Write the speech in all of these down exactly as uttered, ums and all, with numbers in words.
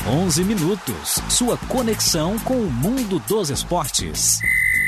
onze minutos, sua conexão com o mundo dos esportes.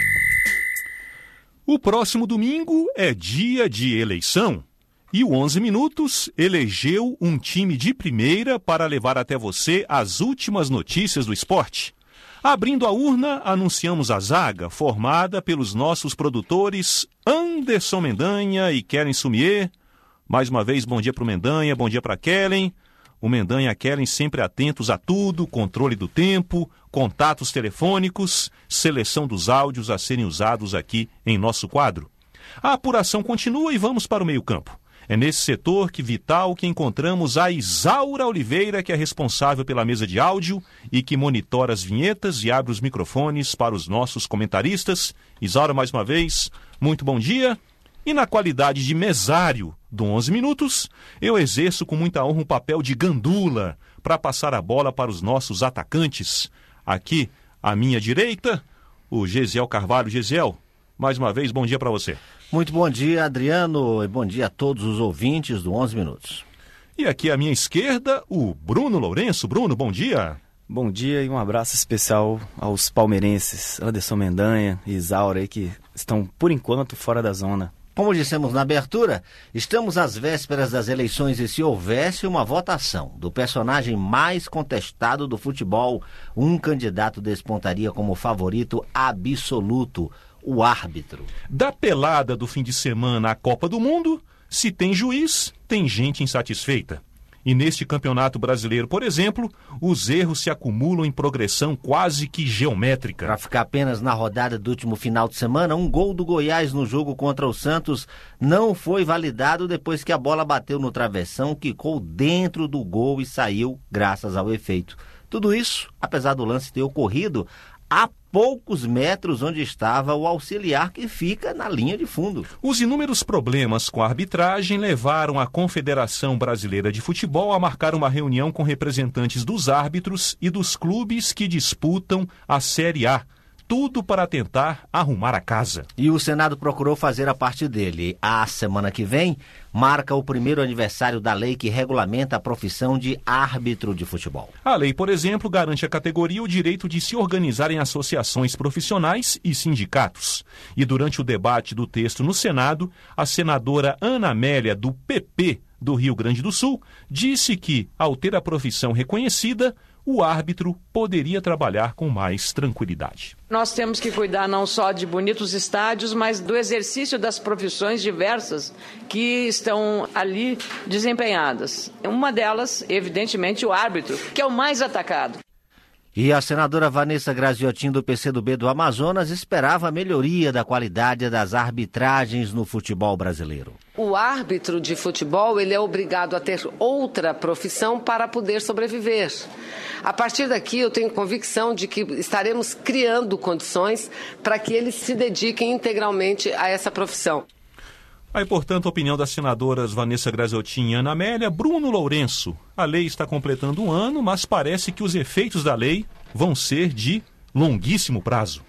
O próximo domingo é dia de eleição e o onze minutos elegeu um time de primeira para levar até você as últimas notícias do esporte. Abrindo a urna, anunciamos a zaga formada pelos nossos produtores Anderson Mendanha e Kellen Sumier. Mais uma vez, bom dia para o Mendanha, bom dia para a Kellen. O Mendanha e a Kellen sempre atentos a tudo, controle do tempo, contatos telefônicos, seleção dos áudios a serem usados aqui em nosso quadro. A apuração continua e vamos para o meio-campo. É nesse setor que vital que encontramos a Isaura Oliveira, que é responsável pela mesa de áudio e que monitora as vinhetas e abre os microfones para os nossos comentaristas. Isaura, mais uma vez, muito bom dia. E na qualidade de mesário do onze minutos, eu exerço com muita honra o papel de gandula para passar a bola para os nossos atacantes. Aqui, à minha direita, o Gesiel Carvalho. Gesiel, mais uma vez, bom dia para você. Muito bom dia, Adriano, e bom dia a todos os ouvintes do onze minutos. E aqui à minha esquerda, o Bruno Lourenço. Bruno, bom dia. Bom dia e um abraço especial aos palmeirenses, Anderson Mendanha e Isaura, aí, que estão, por enquanto, fora da zona. Como dissemos na abertura, estamos às vésperas das eleições e se houvesse uma votação do personagem mais contestado do futebol, um candidato despontaria como favorito absoluto, o árbitro. Da pelada do fim de semana à Copa do Mundo, se tem juiz, tem gente insatisfeita. E neste campeonato brasileiro, por exemplo, os erros se acumulam em progressão quase que geométrica. Para ficar apenas na rodada do último final de semana, um gol do Goiás no jogo contra o Santos não foi validado depois que a bola bateu no travessão, quicou dentro do gol e saiu graças ao efeito. Tudo isso, apesar do lance ter ocorrido a poucos metros onde estava o auxiliar que fica na linha de fundo. Os inúmeros problemas com a arbitragem levaram a Confederação Brasileira de Futebol a marcar uma reunião com representantes dos árbitros e dos clubes que disputam a Série A. Tudo para tentar arrumar a casa. E o Senado procurou fazer a parte dele. A semana que vem marca o primeiro aniversário da lei que regulamenta a profissão de árbitro de futebol. A lei, por exemplo, garante à categoria o direito de se organizar em associações profissionais e sindicatos. E durante o debate do texto no Senado, a senadora Ana Amélia, do P P do Rio Grande do Sul, disse que, ao ter a profissão reconhecida, o árbitro poderia trabalhar com mais tranquilidade. Nós temos que cuidar não só de bonitos estádios, mas do exercício das profissões diversas que estão ali desempenhadas. Uma delas, evidentemente, o árbitro, que é o mais atacado. E a senadora Vanessa Graziotin, do P C do B do Amazonas, esperava a melhoria da qualidade das arbitragens no futebol brasileiro. O árbitro de futebol, ele é obrigado a ter outra profissão para poder sobreviver. A partir daqui, eu tenho convicção de que estaremos criando condições para que eles se dediquem integralmente a essa profissão. Aí, portanto, a opinião das senadoras Vanessa Graziotin e Ana Amélia. Bruno Lourenço, a lei está completando um ano, mas parece que os efeitos da lei vão ser de longuíssimo prazo.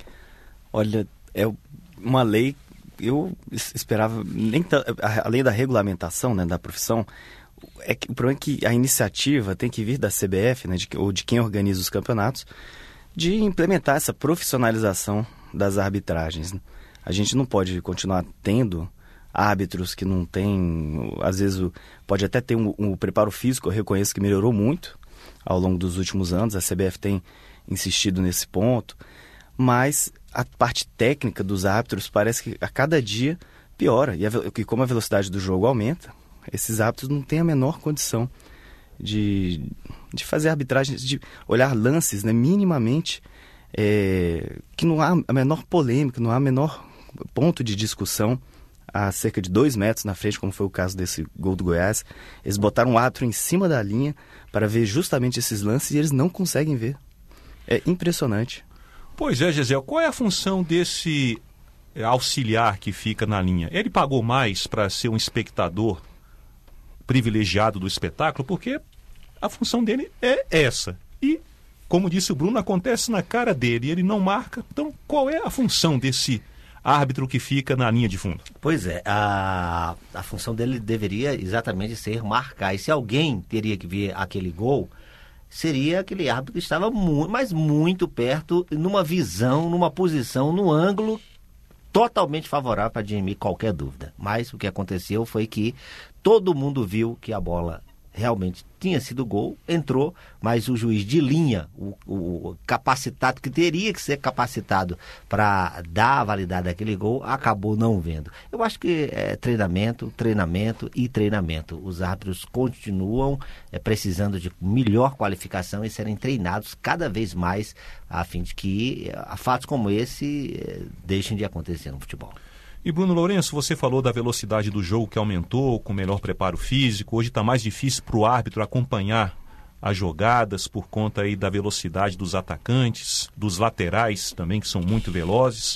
Olha, é uma lei, eu esperava, nem a lei da regulamentação, né, da profissão, é que, o problema é que a iniciativa tem que vir da C B F, né, de, ou de quem organiza os campeonatos, de implementar essa profissionalização das arbitragens. A gente não pode continuar tendo árbitros que não têm, às vezes o, pode até ter um, um preparo físico, eu reconheço que melhorou muito ao longo dos últimos anos, a C B F tem insistido nesse ponto, mas a parte técnica dos árbitros parece que a cada dia piora, e, a, e como a velocidade do jogo aumenta, esses árbitros não têm a menor condição de, de fazer arbitragens, de olhar lances, né, minimamente, é, que não há a menor polêmica, não há a menor ponto de discussão a cerca de dois metros na frente, como foi o caso desse gol do Goiás. Eles botaram um árbitro em cima da linha para ver justamente esses lances e eles não conseguem ver. É impressionante. Pois é, Gesiel, qual é a função desse auxiliar que fica na linha? Ele pagou mais para ser um espectador privilegiado do espetáculo, porque a função dele é essa. E, como disse o Bruno, acontece na cara dele, ele não marca. Então, qual é a função desse árbitro que fica na linha de fundo? Pois é, a, a função dele deveria exatamente ser marcar. E se alguém teria que ver aquele gol, seria aquele árbitro que estava muito, mas muito perto, numa visão, numa posição, no ângulo totalmente favorável para dirimir qualquer dúvida. Mas o que aconteceu foi que todo mundo viu que a bola realmente tinha sido gol, entrou, mas o juiz de linha, o, o capacitado, que teria que ser capacitado para dar a validade daquele gol, acabou não vendo. Eu acho que é treinamento, treinamento e treinamento. Os árbitros continuam é, precisando de melhor qualificação e serem treinados cada vez mais, a fim de que é, fatos como esse é, deixem de acontecer no futebol. E Bruno Lourenço, você falou da velocidade do jogo que aumentou, com melhor preparo físico. Hoje está mais difícil para o árbitro acompanhar as jogadas por conta aí da velocidade dos atacantes, dos laterais também, que são muito velozes.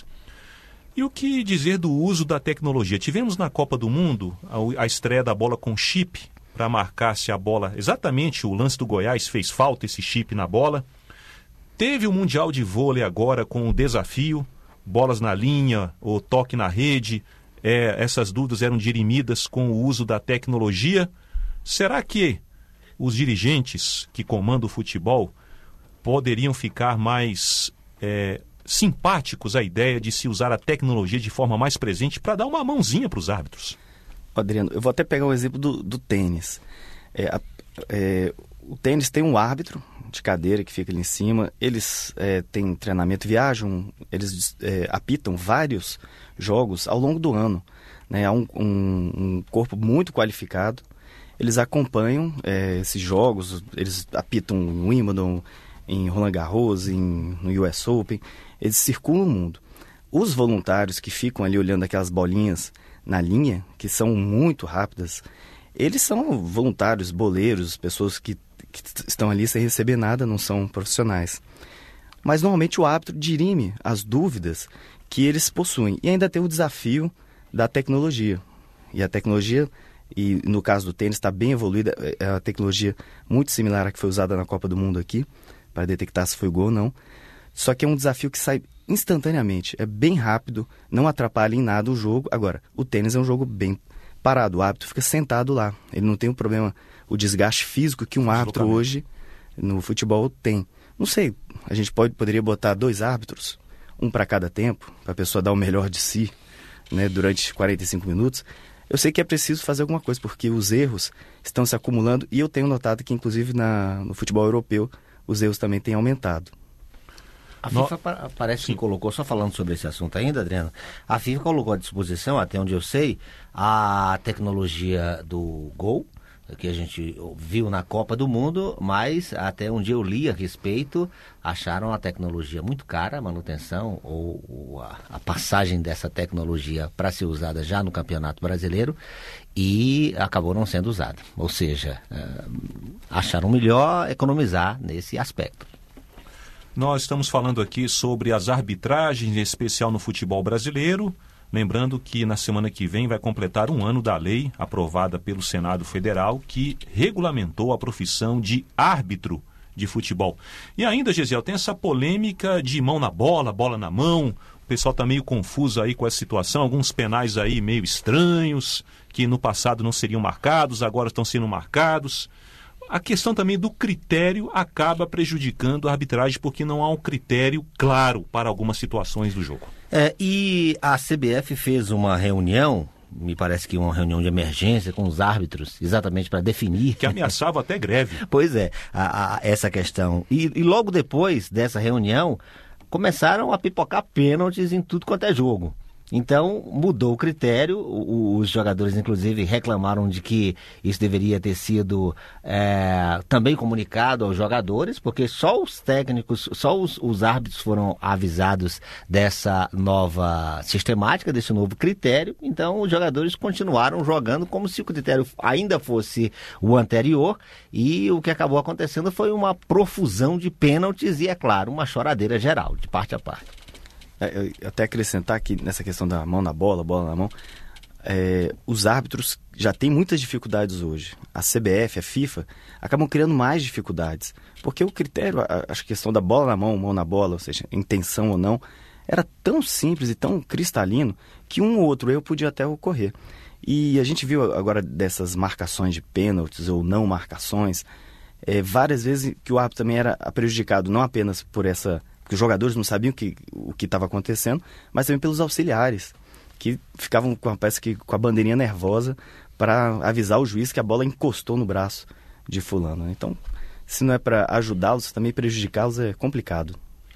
E o que dizer do uso da tecnologia? Tivemos na Copa do Mundo a, a estreia da bola com chip, para marcar se a bola... Exatamente, o lance do Goiás fez falta esse chip na bola. Teve o Mundial de Vôlei agora com o desafio... bolas na linha ou toque na rede, é, essas dúvidas eram dirimidas com o uso da tecnologia. Será que os dirigentes que comandam o futebol poderiam ficar mais é, simpáticos à ideia de se usar a tecnologia de forma mais presente para dar uma mãozinha para os árbitros? Adriano, eu vou até pegar o exemplo do, do tênis. É, a, é, o tênis tem um árbitro de cadeira que fica ali em cima, eles é, têm treinamento, viajam, eles é, apitam vários jogos ao longo do ano, né? Há um, um, um corpo muito qualificado, eles acompanham é, esses jogos, eles apitam em Wimbledon, em Roland Garros, em, no U S Open, eles circulam o mundo. Os voluntários que ficam ali olhando aquelas bolinhas na linha, que são muito rápidas, eles são voluntários, boleiros, pessoas que que estão ali sem receber nada, não são profissionais. Mas normalmente o árbitro dirime as dúvidas que eles possuem. E ainda tem o desafio da tecnologia. E a tecnologia, e no caso do tênis, está bem evoluída. É uma tecnologia muito similar à que foi usada na Copa do Mundo aqui, para detectar se foi gol ou não. Só que é um desafio que sai instantaneamente. É bem rápido, não atrapalha em nada o jogo. Agora, o tênis é um jogo bem parado. O árbitro fica sentado lá. Ele não tem o problema... o desgaste físico que um árbitro hoje no futebol tem. Não sei, a gente pode, poderia botar dois árbitros, um para cada tempo, para a pessoa dar o melhor de si, né, durante quarenta e cinco minutos. Eu sei que é preciso fazer alguma coisa, porque os erros estão se acumulando e eu tenho notado que, inclusive, na, no futebol europeu, os erros também têm aumentado. A FIFA no... parece Sim. que colocou, só falando sobre esse assunto ainda, Adriano, a FIFA colocou à disposição, até onde eu sei, a tecnologia do gol, que a gente viu na Copa do Mundo, mas até onde eu li a respeito, acharam a tecnologia muito cara, a manutenção ou, ou a, a passagem dessa tecnologia para ser usada já no Campeonato Brasileiro, e acabou não sendo usada. Ou seja, é, acharam melhor economizar nesse aspecto. Nós estamos falando aqui sobre as arbitragens, em especial no futebol brasileiro. Lembrando que na semana que vem vai completar um ano da lei aprovada pelo Senado Federal que regulamentou a profissão de árbitro de futebol. E ainda, Gesiel, tem essa polêmica de mão na bola, bola na mão. O pessoal está meio confuso aí com essa situação. Alguns penais aí meio estranhos, que no passado não seriam marcados, agora estão sendo marcados. A questão também do critério acaba prejudicando a arbitragem porque não há um critério claro para algumas situações do jogo. É, e a C B F fez uma reunião, me parece que uma reunião de emergência com os árbitros, exatamente para definir... Que ameaçava até greve. Pois é, a, a, essa questão. E, e logo depois dessa reunião, começaram a pipocar pênaltis em tudo quanto é jogo. Então, mudou o critério, os jogadores, inclusive, reclamaram de que isso deveria ter sido é, também comunicado aos jogadores, porque só os técnicos, só os, os árbitros foram avisados dessa nova sistemática, desse novo critério. Então, os jogadores continuaram jogando como se o critério ainda fosse o anterior, e o que acabou acontecendo foi uma profusão de pênaltis e, é claro, uma choradeira geral, de parte a parte. É, até acrescentar que nessa questão da mão na bola, bola na mão, é, os árbitros já têm muitas dificuldades hoje. A C B F, a FIFA, acabam criando mais dificuldades. Porque o critério, a, a questão da bola na mão, mão na bola, ou seja, intenção ou não, era tão simples e tão cristalino que um ou outro erro podia até ocorrer. E a gente viu agora dessas marcações de pênaltis ou não marcações, é, várias vezes que o árbitro também era prejudicado, não apenas por essa... porque os jogadores não sabiam que, o que estava acontecendo, mas também pelos auxiliares, que ficavam com a, parece que, com a bandeirinha nervosa para avisar o juiz que a bola encostou no braço de fulano. Então, se não é para ajudá-los, também prejudicá-los é complicado.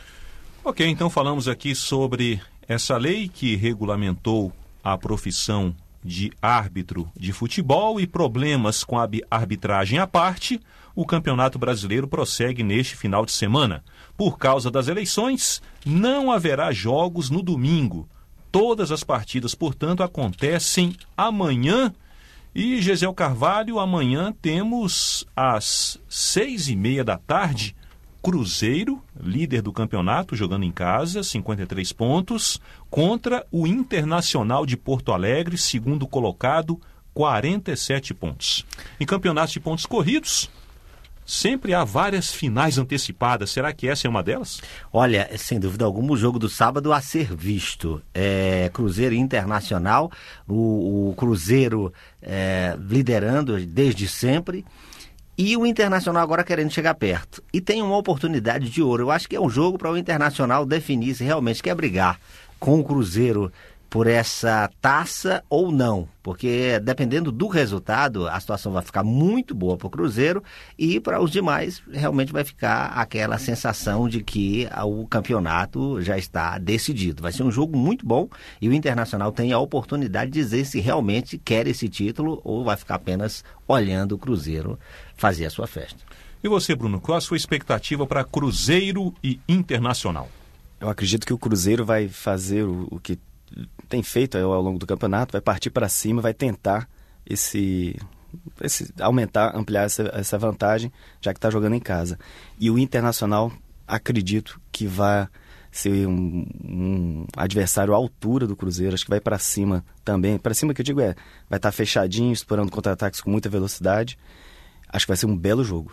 Ok, então falamos aqui sobre essa lei que regulamentou a profissão de árbitro de futebol e problemas com a arbitragem à parte. O Campeonato Brasileiro prossegue neste final de semana. Por causa das eleições, não haverá jogos no domingo. Todas as partidas, portanto, acontecem amanhã. E, Gesiel Carvalho, amanhã temos às seis e meia da tarde, Cruzeiro, líder do campeonato, jogando em casa, cinquenta e três pontos, contra o Internacional de Porto Alegre, segundo colocado, quarenta e sete pontos. Em campeonatos de pontos corridos, sempre há várias finais antecipadas. Será que essa é uma delas? Olha, sem dúvida alguma, o jogo do sábado a ser visto. É, Cruzeiro Internacional, o, o Cruzeiro é, liderando desde sempre, e o Internacional agora querendo chegar perto. E tem uma oportunidade de ouro. Eu acho que é um jogo para o Internacional definir se realmente quer brigar com o Cruzeiro por essa taça ou não, porque dependendo do resultado, a situação vai ficar muito boa para o Cruzeiro e para os demais realmente vai ficar aquela sensação de que o campeonato já está decidido. Vai ser um jogo muito bom e o Internacional tem a oportunidade de dizer se realmente quer esse título ou vai ficar apenas olhando o Cruzeiro fazer a sua festa. E você, Bruno, qual a sua expectativa para Cruzeiro e Internacional? Eu acredito que o Cruzeiro vai fazer o, o que tem feito ao longo do campeonato, vai partir para cima, vai tentar esse, esse aumentar, ampliar essa, essa vantagem, já que está jogando em casa. E o Internacional, acredito que vai ser um, um adversário à altura do Cruzeiro, acho que vai para cima também. Para cima que eu digo é, vai estar tá fechadinho, explorando contra-ataques com muita velocidade. Acho que vai ser um belo jogo.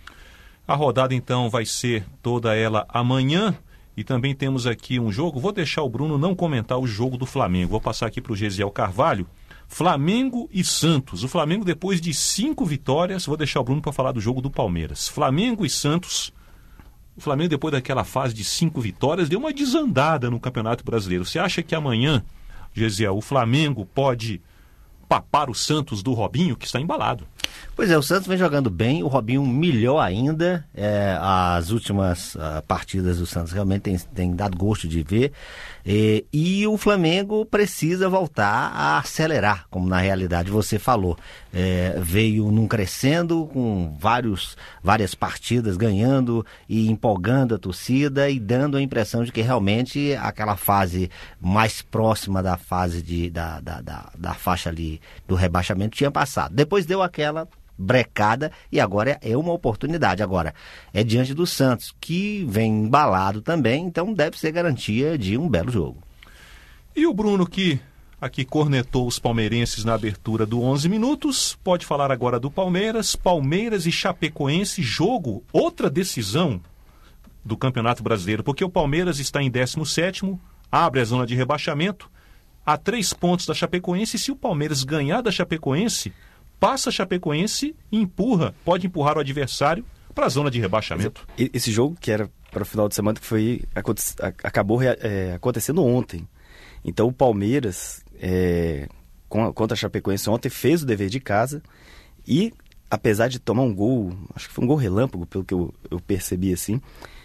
A rodada então vai ser toda ela amanhã. E também temos aqui um jogo, vou deixar o Bruno não comentar o jogo do Flamengo, vou passar aqui para o Gesiel Carvalho. Flamengo e Santos. O Flamengo, depois de cinco vitórias, vou deixar o Bruno para falar do jogo do Palmeiras. Flamengo e Santos. O Flamengo, depois daquela fase de cinco vitórias, deu uma desandada no Campeonato Brasileiro. Você acha que amanhã, Gesiel, o Flamengo pode papar o Santos do Robinho, que está embalado? Pois é, o Santos vem jogando bem, o Robinho melhor ainda. É, as últimas uh, partidas do Santos realmente tem, tem dado gosto de ver. E, e o Flamengo precisa voltar a acelerar, como na realidade você falou. É, veio num crescendo, com vários, várias partidas ganhando e empolgando a torcida e dando a impressão de que realmente aquela fase mais próxima da fase de, da, da, da, da faixa ali do rebaixamento tinha passado. Depois deu aquela brecada e agora é uma oportunidade. Agora é diante do Santos, que vem embalado também, então deve ser garantia de um belo jogo. E o Bruno, que aqui cornetou os palmeirenses na abertura do onze minutos, pode falar agora do Palmeiras. Palmeiras e Chapecoense, jogo, outra decisão do Campeonato Brasileiro, porque o Palmeiras está em décimo sétimo, abre a zona de rebaixamento, a três pontos da Chapecoense, e se o Palmeiras ganhar da Chapecoense, passa a Chapecoense e empurra, pode empurrar o adversário para a zona de rebaixamento. Esse jogo, que era para o final de semana, que foi, acabou é, acontecendo ontem. Então o Palmeiras, é, contra a Chapecoense ontem, fez o dever de casa e, apesar de tomar um gol, acho que foi um gol relâmpago, pelo que eu, eu percebi assim,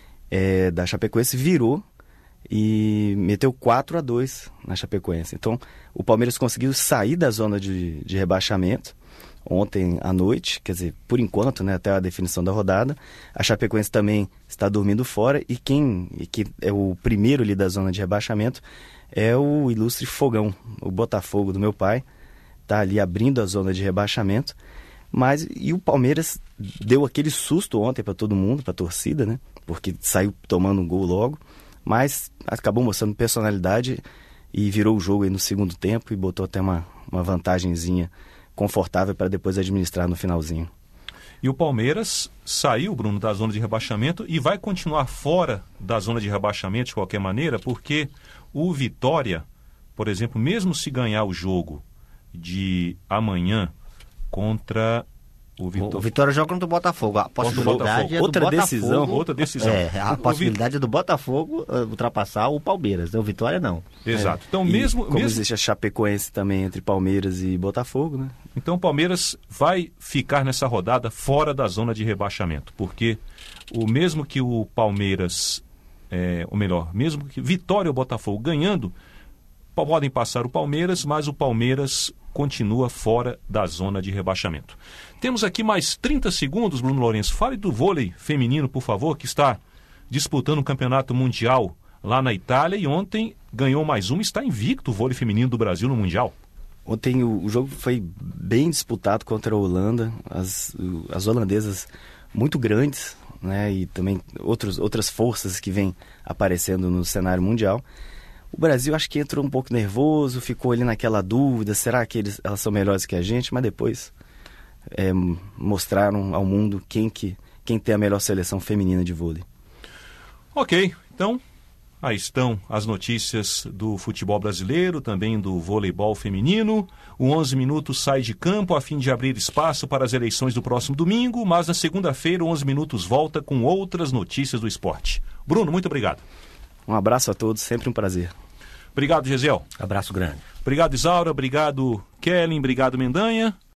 é, da Chapecoense, virou e meteu quatro a dois na Chapecoense. Então o Palmeiras conseguiu sair da zona de, de rebaixamento ontem à noite, quer dizer, por enquanto, né, até a definição da rodada. A Chapecoense também está dormindo fora e quem e que é o primeiro ali da zona de rebaixamento é o ilustre Fogão, o Botafogo do meu pai, está ali abrindo a zona de rebaixamento. Mas e o Palmeiras deu aquele susto ontem para todo mundo, para a torcida, né, porque saiu tomando um gol logo, mas acabou mostrando personalidade e virou o jogo aí no segundo tempo e botou até uma, uma vantagenzinha confortável para depois administrar no finalzinho. E o Palmeiras saiu, Bruno, da zona de rebaixamento e vai continuar fora da zona de rebaixamento de qualquer maneira, porque o Vitória, por exemplo, mesmo se ganhar o jogo de amanhã contra O Vitória, o Vitória joga contra o Botafogo. A possibilidade é do outra Botafogo. Decisão, outra decisão. É, a possibilidade é do Botafogo uh, ultrapassar o Palmeiras. O Vitória não. Exato. Então, E mesmo, como mesmo... existe a Chapecoense também entre Palmeiras e Botafogo, né? Então o Palmeiras vai ficar nessa rodada fora da zona de rebaixamento, porque o mesmo que o Palmeiras, é, ou melhor, mesmo que Vitória ou Botafogo ganhando, podem passar o Palmeiras, mas o Palmeiras continua fora da zona de rebaixamento. Temos aqui mais trinta segundos, Bruno Lourenço. Fale do vôlei feminino, por favor, que está disputando um campeonato mundial lá na Itália e ontem ganhou mais uma, está invicto o vôlei feminino do Brasil no Mundial. Ontem o, o jogo foi bem disputado contra a Holanda, as, as holandesas muito grandes, né, e também outros, outras forças que vêm aparecendo no cenário mundial. O Brasil acho que entrou um pouco nervoso, ficou ali naquela dúvida, será que eles, elas são melhores que a gente? Mas depois é, mostraram ao mundo quem, que, quem tem a melhor seleção feminina de vôlei. Ok, então aí estão as notícias do futebol brasileiro, também do voleibol feminino. O onze Minutos sai de campo a fim de abrir espaço para as eleições do próximo domingo, mas na segunda-feira o onze Minutos volta com outras notícias do esporte. Bruno, muito obrigado. Um abraço a todos, sempre um prazer. Obrigado, Gesiel. Abraço grande. Obrigado, Isaura. Obrigado, Kellen. Obrigado, Mendanha.